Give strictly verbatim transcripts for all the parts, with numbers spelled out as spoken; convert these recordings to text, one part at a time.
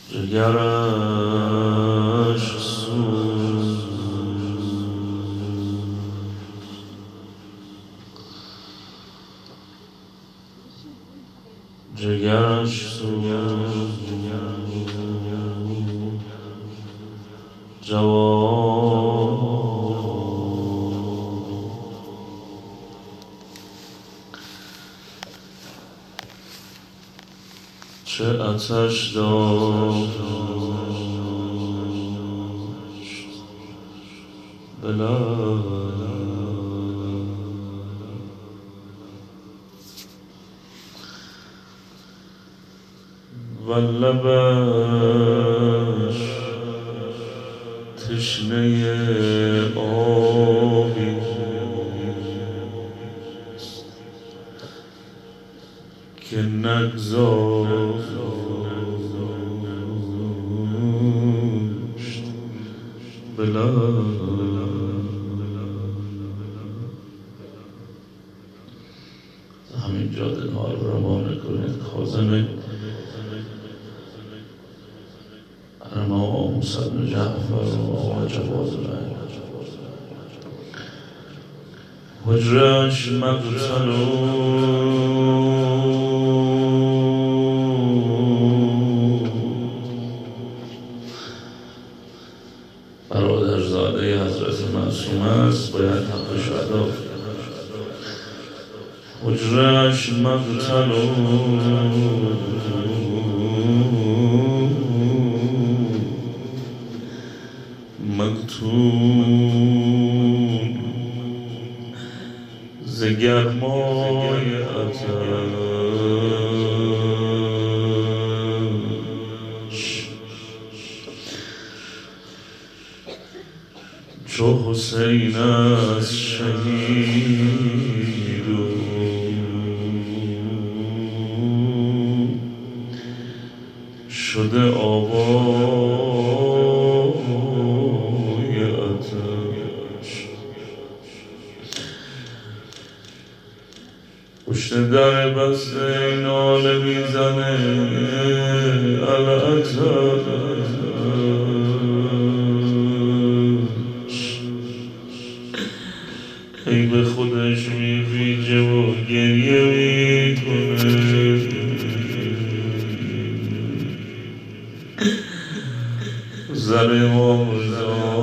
جگرش سوز جگرش سوز جواب چه آتش داشت بلا و لبش تشنه آبی که نگذاشت بلا همین جا دلها رو روانه کنید. خازن امام موسی بن جعفر و آقا جواد رنگ حجرش مقتل برادرزاده حضرت معصوم است، باید حقش ادا کرد. حجرش مقتل مقتول ز گرمای آتش چو حسین از شهید و شده آوای آتش پشت در بسته ناله میزنه الاتش ای به خودش میریجه و گریه میکنه زر امام رضا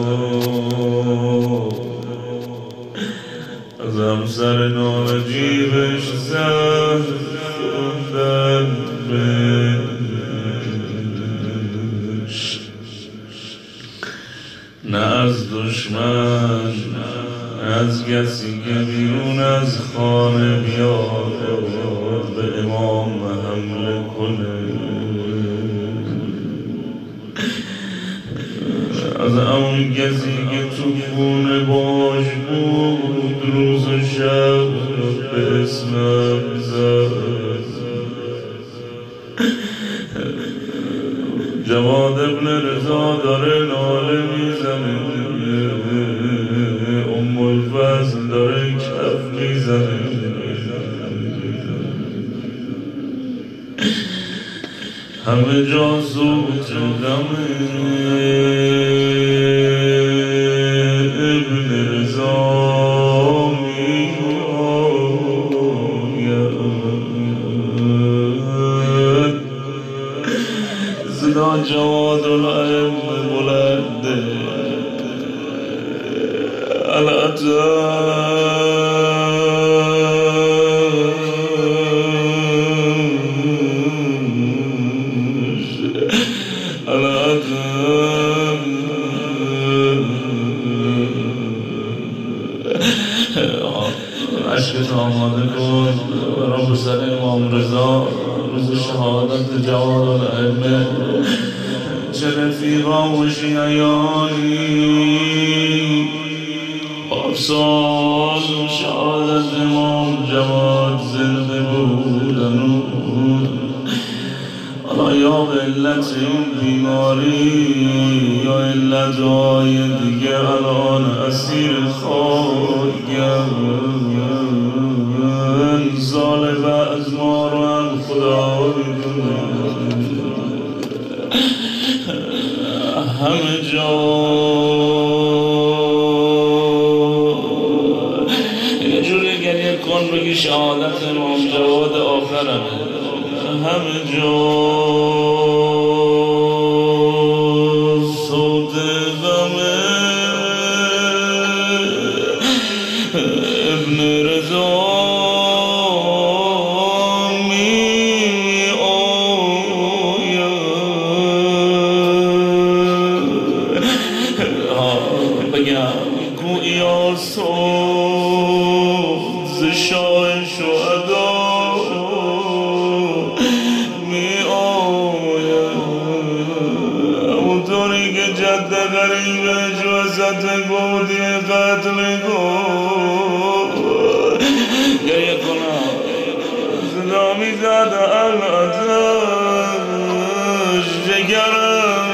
از همسر نانجیبش زد خوندن بهش نه از دشمن از کسی که بیرون از خانه بیاد به امام حمله کنه، از اون کسی که تو خونه باش بود روز و شب به اسمم زد. جواد ابن رضا داره ناله میزنه، ام الفضل داره کف میزنه، همه جا صوت غمه. ابن رضا میآید صدا جواد الائمه بلنده الاتش عشقت آماده کن برای پسر امام رضا روز شهادت جواد الائمه. چه رفیقا و شیعیانی پارسال شهادت امام جواد زنده بودن، حالا یا به علت این بیماری یا علتهای دیگه الان اسیر خاکم. سال بعد ما رو هم خدا میدونه همه جا یه جوری گریه کن بگی شهادت امام جواد آخرم همه جا صوت غمه ابن رضا گودی قتل گو گریه کنم صدا میزد الاتش جگرم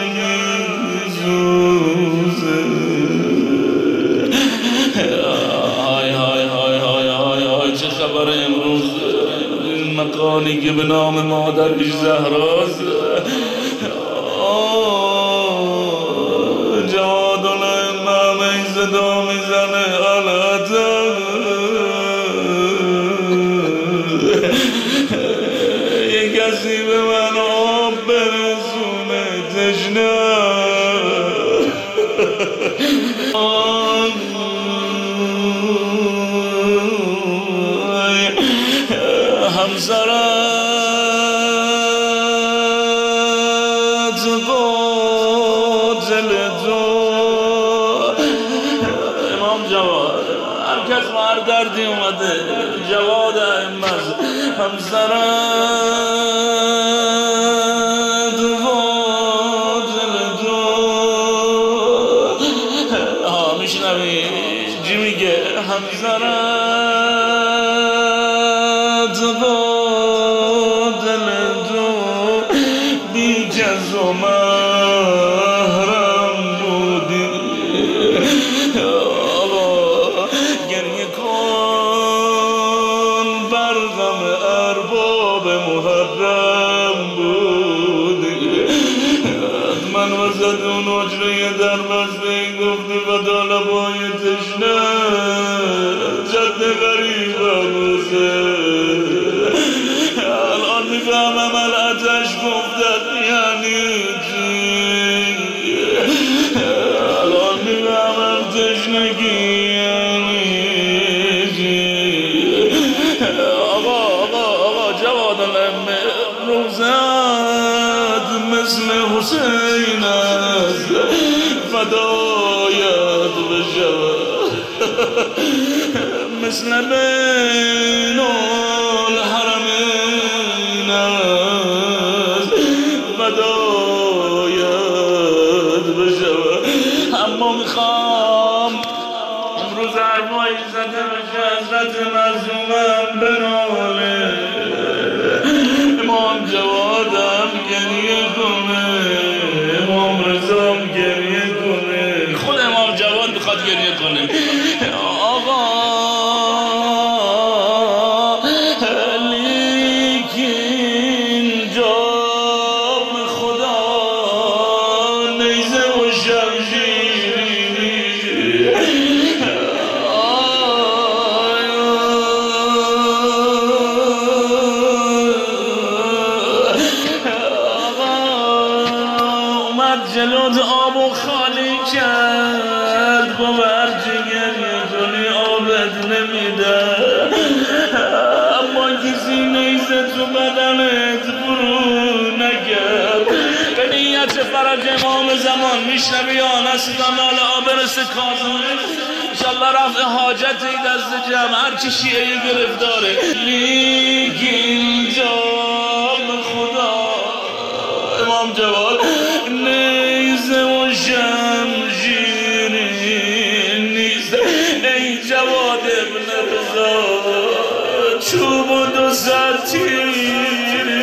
میسوزه های های های های های های چه خبر امروز این مکانی که به نام مادر بیش زهراست صدا میزنه الاتش یه کسی به من آب برسونه تشنه همسرت قاتل تو جواد هر کس مار دردی اومده جواد احمد همسرت قاتل تو ها میشنوی چی میگه همسرت قاتل تو بی جز و محرم بودی محرم بودی من وسط اون اجره در بسته گفتی و دالبای تشنه جد غریب روزه الان میفهمم الاتش گفتت یعنی چی الان میفهمم تشنگی یعنی چی آقا آقا آقا جواد روزت مثل حسین است فدایت بشود مثل بین الحرمین است فدایت بشود اما میخوام امروز حرفایی زده بشه حضرت مظلومم بناله امام جوادم گریه کنه امام رضام گریه کنه خود امام جواد بخواد گریه کنه آقا لیکن جام خدا نیزه و شمشیری جلوت آب و خالی کرد با برچه گریه کنی آبت نمیده اما کسی نیزه تو بدنت فرو نکرد به نیت فرج امام زمان میشنوی آنه سیدانال آبرس کازم انشالله رفع حاجتی دست جمع هرچی شیعه گرفتاره لیکن جام خدا امام جواد نیزه و شمشیری نیست ای جواد ابن رضا چوب و دو سر تیری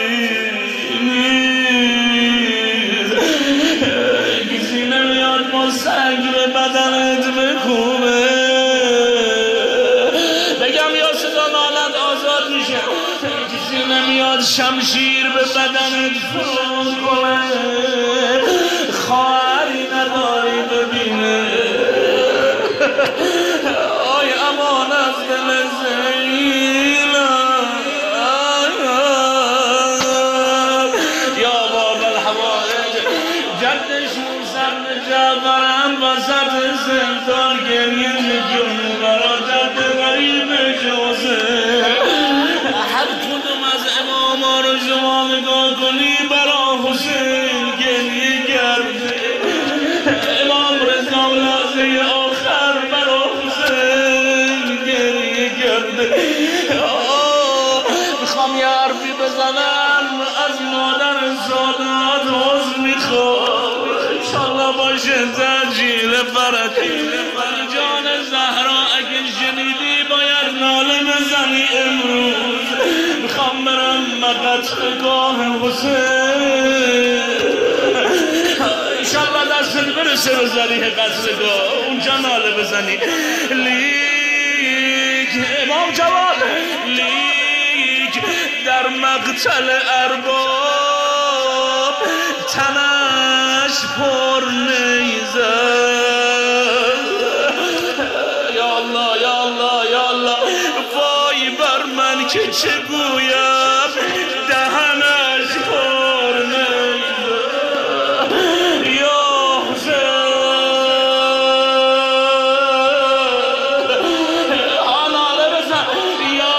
نیست کسی نمیاد با سنگ به بدنت بکوبه بگم یا صدا نالت آزاد میشه کسی نمیاد شمشیر به بدنت فرو کنه خواهد برم وسط زندان گریه میکنم برا درد غریب جوزه هر کدوم از اماما رو شما نگاه کنی برا حسین گریه کرده امام رضا لحظه آخر برا حسین گریه کرده میخوام یه حرفی بزنم از مادر سادات عذر میخوام انشالله باشه تجیل فرجی جان زهرا اگه شنیدی باید ناله بزنی امروز میخوام برم مقدسگاه حسین انشالله دستت برسه به ذریح قدسگاه اونجا ناله بزنی لیک امام جواد لیک در مقتل ارباب تنش پر نیزه یا الله یا الله یا الله وای بر من که چه گویم دهنش پر نیزه یا حسین آناله بزن یا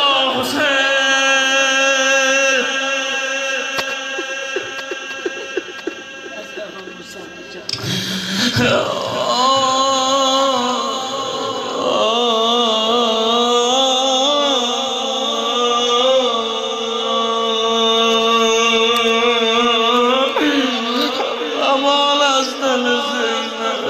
حسین امان از دل زینب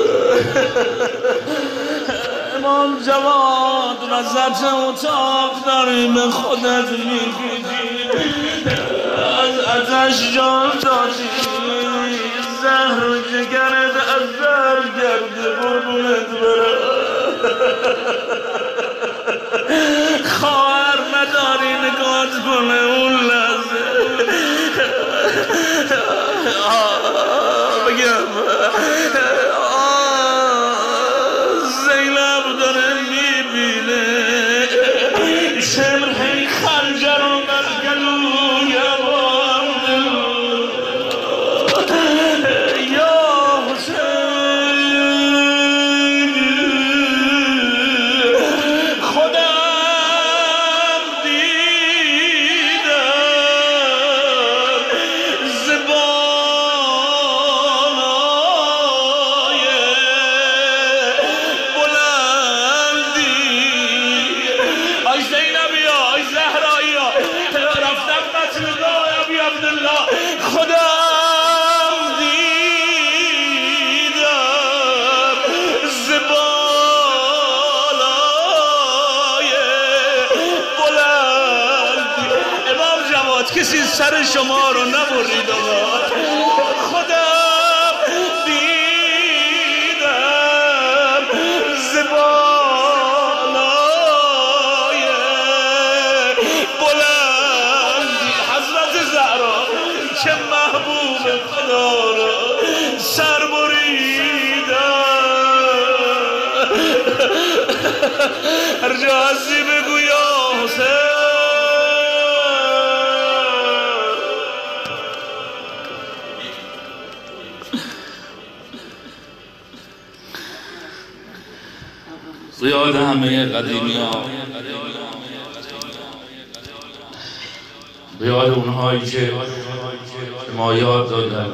امام جواد وسط اتاق داری به خودت میکشی از آتش جان دادی زهر و جگرت از زهر کرده قربونت برم خواهر نداری نگات کنه اون لحظه بگم زینب داره میبینه شمر هی خنجر و از گلویم یا حسین خودم دیدم زبانای بلندی آی زینبی ها آی زهرایی ها رفتم قتلگاه ابی عبدالله خودم دیدم زبانای بلندی امام جواد کسی سر شما رو نبرید آقا خودم دیدم زبانای بلندی حضرت زهرا که محبوب خدا را سر بریدم هر جا هستی بگو یا حسین یاد همه قدیمی ها به یاد اونهایی که ما یاد دادن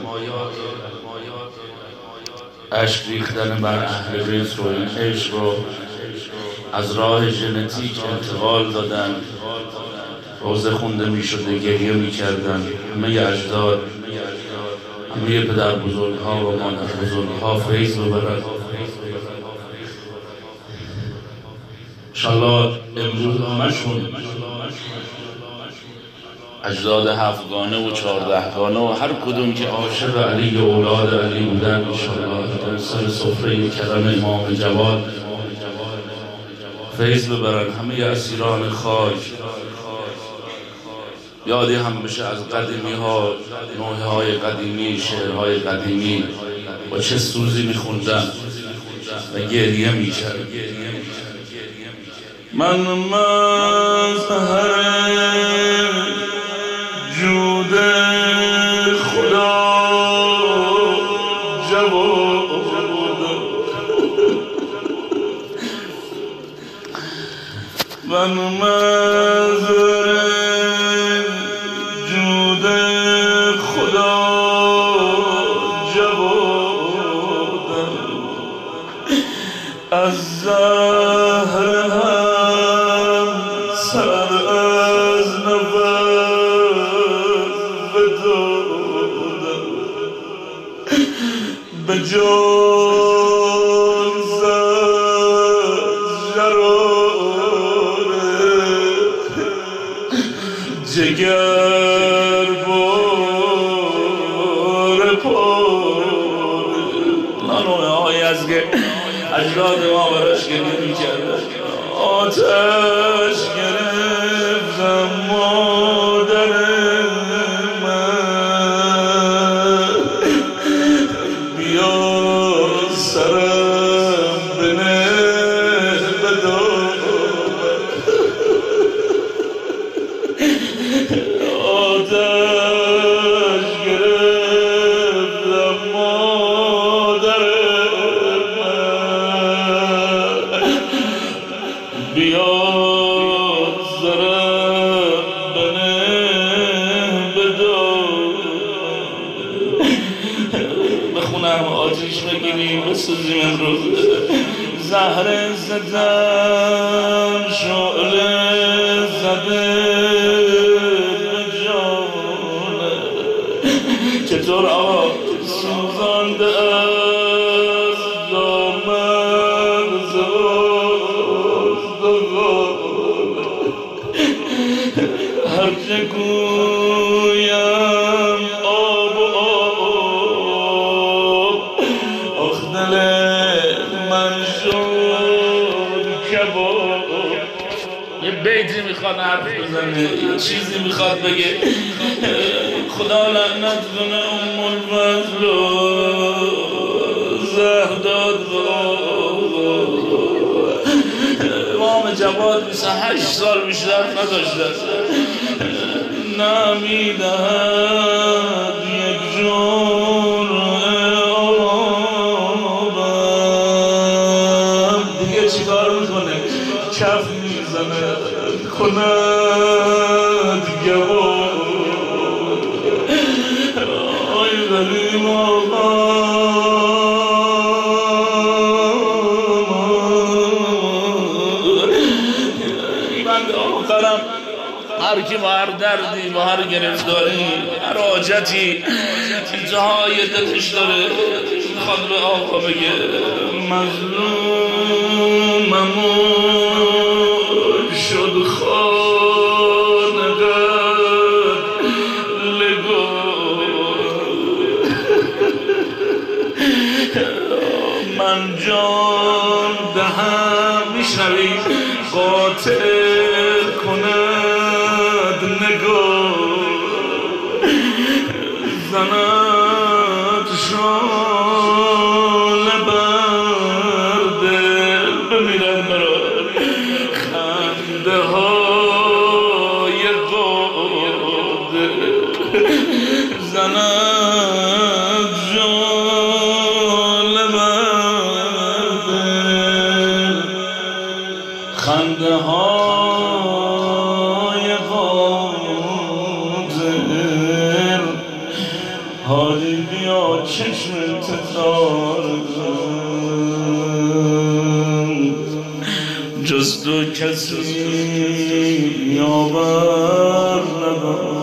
عشق ریختن بر اهل بیت رو این عشق رو از راه ژنتیک انتقال دادن روزه خونده می شده گریه می کردن همه اجداد همه پدر بزرگ ها و مادر بزرگ ها فیض ببرن انشالله امروز همشون اجداد هفتگانه و چهاردهگانه و هر کدوم که عاشق علی و اولاد علی بودن انشالله در سر سفره کرم امام جواد فیض ببرن همه اسیران خاک یادی هم بشه از قدیمی ها نوحه های قدیمی شعرهای قدیمی با چه سوزی میخوندن و گریه میکرد من مظهر جود خدا جواد من مزر جود خدا جوادم از زهر هم سر از نفس بدادم به جان زد جگر بار پاره نانوه های از که اجداد ما براش گریه میکرد آتش گرفتم مادر من بیا سرم بنه بدار آتش گرفتم مادر من بیا سرم بنه بدار بخونم آتش بگیریم بسوزیم امروز زهره زدم شعله زده چطور آقا سوزانده از دامن زدگان هرچه گویم آب و آب آخ دل من شد کباب یه بیتی میخواد حرف بزنه یه چیزی میخواد بگه خدا لعنت کنه ام الفضل و زهداد امام جواد بیست و هشت سال بیشتر نداشته نمیدهد یک جرعه آبم دیگه چیکار میکنه کف میزنه کند گوار آی غریب آقا این بنده آخرم هر کی با هر دردی با هر گرفتاری هر حاجتی انتهای دلش داره میخواد به آقا بگه مظلوممون شد خانقد لگو من جان دهم میشنوی قاتل کند نگاه زند شال بر دل بمیرن برای خنده های قاده زند شال بر دل خنده های قاده حالی بیا چشم انتظار جز تو کسی یاور ندارم